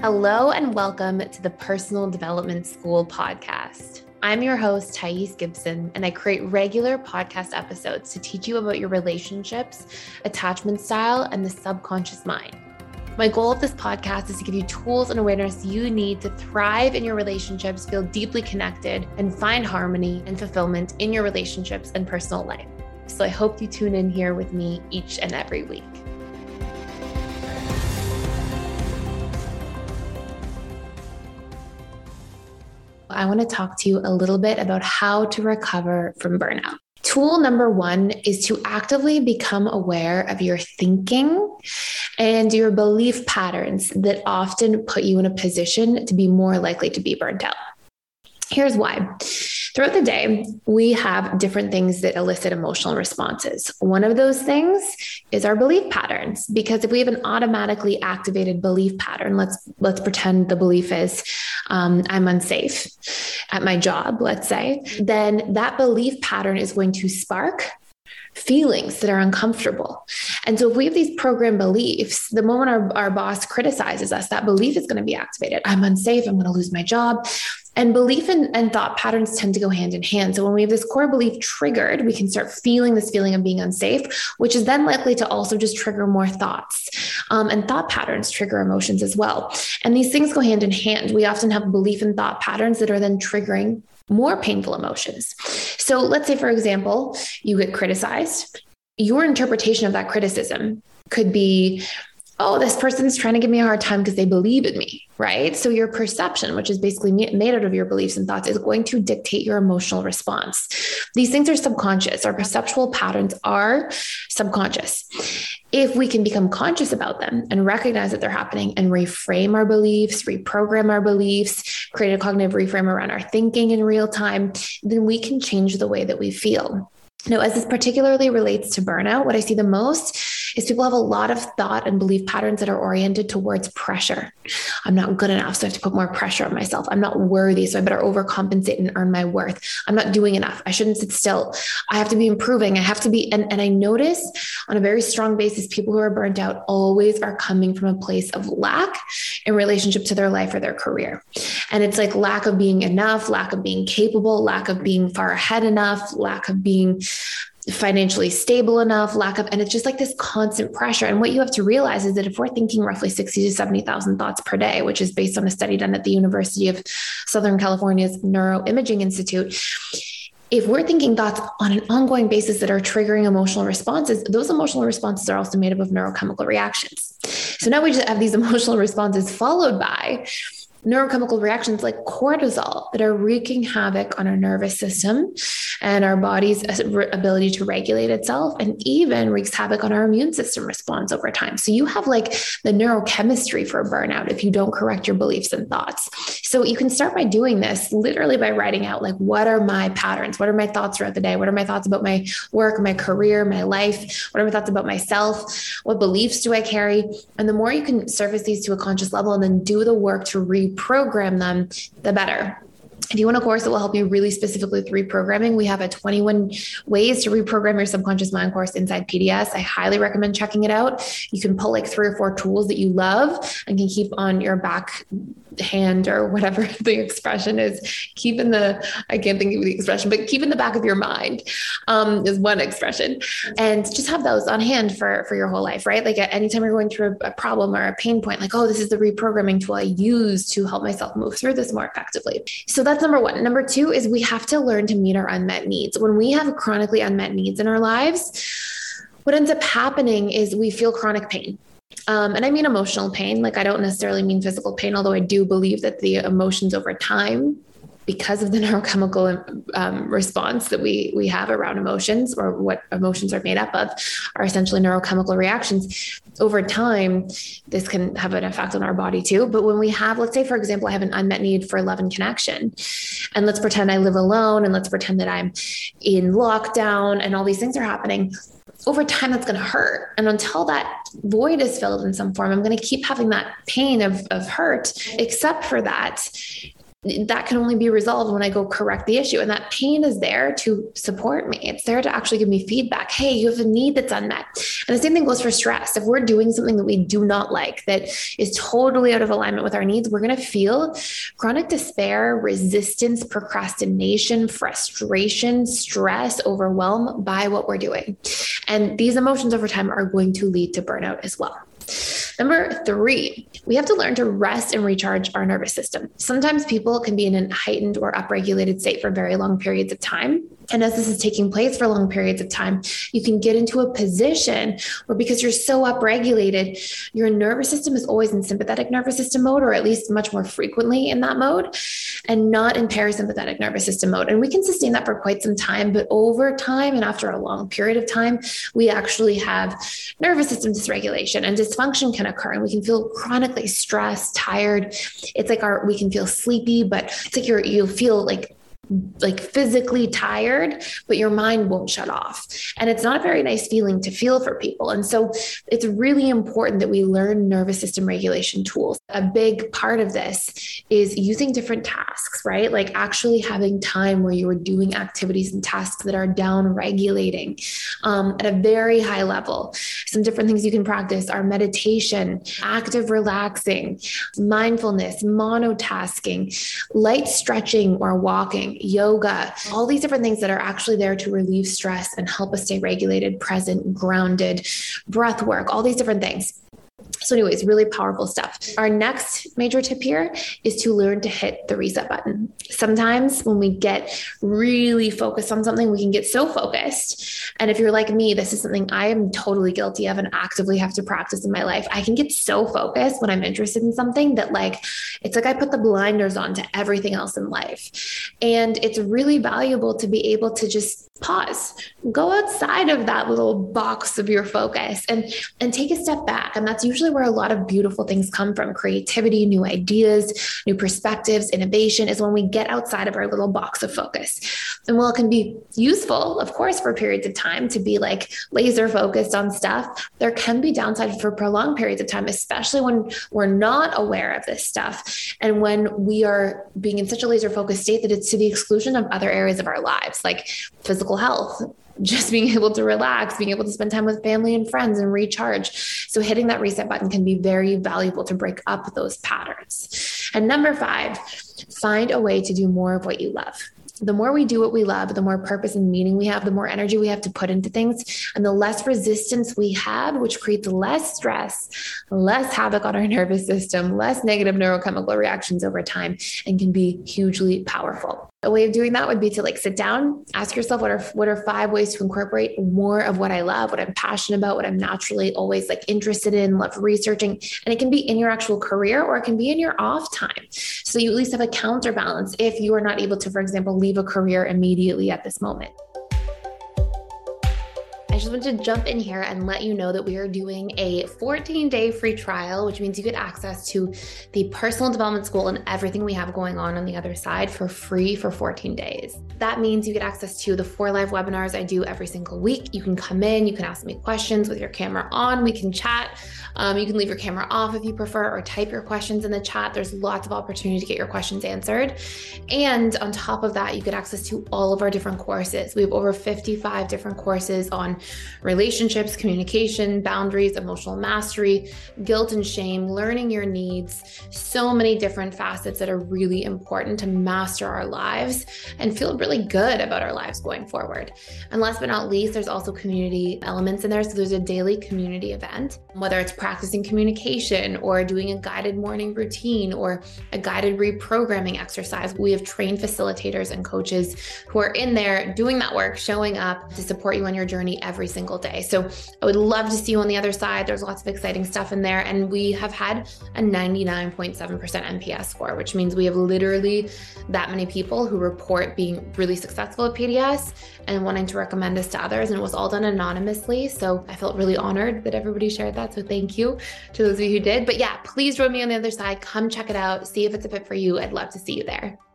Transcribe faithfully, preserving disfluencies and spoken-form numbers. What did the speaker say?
Hello and welcome to the Personal Development School podcast. I'm your host, Thais Gibson, and I create regular podcast episodes to teach you about your relationships, attachment style, and the subconscious mind. My goal of this podcast is to give you tools and awareness you need to thrive in your relationships, feel deeply connected, and find harmony and fulfillment in your relationships and personal life. So I hope you tune in here with me each and every week. I want to talk to you a little bit about how to recover from burnout. Tool number one is to actively become aware of your thinking and your belief patterns that often put you in a position to be more likely to be burnt out. Here's why. Throughout the day, we have different things that elicit emotional responses. One of those things is our belief patterns, because if we have an automatically activated belief pattern, let's let's pretend the belief is um, I'm unsafe at my job, let's say, then that belief pattern is going to spark feelings that are uncomfortable. And so if we have these programmed beliefs, the moment our, our boss criticizes us, that belief is going to be activated. I'm unsafe. I'm going to lose my job. And belief and, and thought patterns tend to go hand in hand. So when we have this core belief triggered, we can start feeling this feeling of being unsafe, which is then likely to also just trigger more thoughts. Um, and thought patterns trigger emotions as well. And these things go hand in hand. We often have belief and thought patterns that are then triggering more painful emotions. So let's say, for example, you get criticized. Your interpretation of that criticism could be, oh, this person's trying to give me a hard time because they believe in me, right? So your perception, which is basically made out of your beliefs and thoughts, is going to dictate your emotional response. These things are subconscious. Our perceptual patterns are subconscious. If we can become conscious about them and recognize that they're happening and reframe our beliefs, reprogram our beliefs, create a cognitive reframe around our thinking in real time, then we can change the way that we feel. Now, as this particularly relates to burnout, what I see the most is people have a lot of thought and belief patterns that are oriented towards pressure. I'm not good enough, so I have to put more pressure on myself. I'm not worthy, so I better overcompensate and earn my worth. I'm not doing enough. I shouldn't sit still. I have to be improving. I have to be, and, and I notice on a very strong basis, people who are burnt out always are coming from a place of lack in relationship to their life or their career. And it's like lack of being enough, lack of being capable, lack of being far ahead enough, lack of being financially stable enough, lack of, and it's just like this constant pressure. And what you have to realize is that if we're thinking roughly sixty to seventy thousand thoughts per day, which is based on a study done at the University of Southern California's Neuroimaging Institute, if we're thinking thoughts on an ongoing basis that are triggering emotional responses, those emotional responses are also made up of neurochemical reactions. So now we just have these emotional responses followed by neurochemical reactions like cortisol that are wreaking havoc on our nervous system and our body's ability to regulate itself, and even wreaks havoc on our immune system response over time. So you have like the neurochemistry for burnout if you don't correct your beliefs and thoughts. So you can start by doing this literally by writing out, like, what are my patterns? What are my thoughts throughout the day? What are my thoughts about my work, my career, my life? What are my thoughts about myself? What beliefs do I carry? And the more you can surface these to a conscious level and then do the work to reprogram them, the better. If you want a course that will help you really specifically with reprogramming, we have a twenty-one ways to reprogram your subconscious mind course inside P D S. I highly recommend checking it out. You can pull like three or four tools that you love and can keep on your back hand, or whatever the expression is. Keep in the, I can't think of the expression, but keep in the back of your mind um, is one expression. And just have those on hand for, for your whole life, right? Like anytime you're going through a, a problem or a pain point, like, oh, this is the reprogramming tool I use to help myself move through this more effectively. So that's number one. Number two is we have to learn to meet our unmet needs. When we have chronically unmet needs in our lives, what ends up happening is we feel chronic pain. Um, and I mean emotional pain. Like, I don't necessarily mean physical pain, although I do believe that the emotions over time, because of the neurochemical um, response that we we have around emotions, or what emotions are made up of, are essentially neurochemical reactions. Over time, this can have an effect on our body too. But when we have, let's say, for example, I have an unmet need for love and connection, and let's pretend I live alone, and let's pretend that I'm in lockdown and all these things are happening. Over time, that's going to hurt. And until that void is filled in some form, I'm going to keep having that pain of, of hurt. Except for that, that can only be resolved when I go correct the issue. And that pain is there to support me. It's there to actually give me feedback. Hey, you have a need that's unmet. And the same thing goes for stress. If we're doing something that we do not like, that is totally out of alignment with our needs, we're going to feel chronic despair, resistance, procrastination, frustration, stress, overwhelm by what we're doing. And these emotions over time are going to lead to burnout as well. Number three, we have to learn to rest and recharge our nervous system. Sometimes people can be in a heightened or upregulated state for very long periods of time. And as this is taking place for long periods of time, you can get into a position where, because you're so upregulated, your nervous system is always in sympathetic nervous system mode, or at least much more frequently in that mode, and not in parasympathetic nervous system mode. And we can sustain that for quite some time, but over time and after a long period of time, we actually have nervous system dysregulation, and dysfunction can occur, and we can feel chronically stressed, tired. It's like our, we can feel sleepy, but it's like you're, you'll feel like like physically tired, but your mind won't shut off. And it's not a very nice feeling to feel for people. And so it's really important that we learn nervous system regulation tools. A big part of this is using different tasks, right? Like actually having time where you are doing activities and tasks that are down regulating um, at a very high level. Some different things you can practice are meditation, active relaxing, mindfulness, monotasking, light stretching or walking, yoga, all these different things that are actually there to relieve stress and help us stay regulated, present, grounded, breath work, all these different things. So anyways, really powerful stuff. Our next major tip here is to learn to hit the reset button. Sometimes when we get really focused on something, we can get so focused. And if you're like me, this is something I am totally guilty of and actively have to practice in my life. I can get so focused when I'm interested in something that like, it's like I put the blinders on to everything else in life. And it's really valuable to be able to just pause, go outside of that little box of your focus and, and take a step back. And that's usually where a lot of beautiful things come from. Creativity, new ideas, new perspectives, innovation is when we get outside of our little box of focus. And while it can be useful, of course, for periods of time to be like laser focused on stuff, there can be downside for prolonged periods of time, especially when we're not aware of this stuff. And when we are being in such a laser focused state that it's to the exclusion of other areas of our lives, like physical health, just being able to relax, being able to spend time with family and friends and recharge. So hitting that reset button can be very valuable to break up those patterns. And number five, find a way to do more of what you love. The more we do what we love, the more purpose and meaning we have, the more energy we have to put into things, and the less resistance we have, which creates less stress, less havoc on our nervous system, less negative neurochemical reactions over time, and can be hugely powerful. A way of doing that would be to like sit down, ask yourself, what are, what are five ways to incorporate more of what I love, what I'm passionate about, what I'm naturally always like interested in, love researching. And it can be in your actual career, or it can be in your off time. So you at least have a counterbalance if you are not able to, for example, leave a career immediately at this moment. I just want to jump in here and let you know that we are doing a fourteen day free trial, which means you get access to the personal development school and everything we have going on on the other side for free for fourteen days. That means you get access to the four live webinars I do every single week. You can come in, you can ask me questions with your camera on, we can chat. Um, you can leave your camera off if you prefer, or type your questions in the chat. There's lots of opportunity to get your questions answered. And on top of that, you get access to all of our different courses. We have over fifty-five different courses on relationships, communication, boundaries, emotional mastery, guilt and shame, learning your needs, so many different facets that are really important to master our lives and feel really good about our lives going forward. And last but not least, there's also community elements in there. So there's a daily community event, whether it's practicing communication or doing a guided morning routine or a guided reprogramming exercise. We have trained facilitators and coaches who are in there doing that work, showing up to support you on your journey every single day. So I would love to see you on the other side. There's lots of exciting stuff in there. And we have had a ninety-nine point seven percent N P S score, which means we have literally that many people who report being really successful at P D S and wanting to recommend us to others. And it was all done anonymously. So I felt really honored that everybody shared that. So thank you to those of you who did. But yeah, please join me on the other side. Come check it out. See if it's a fit for you. I'd love to see you there.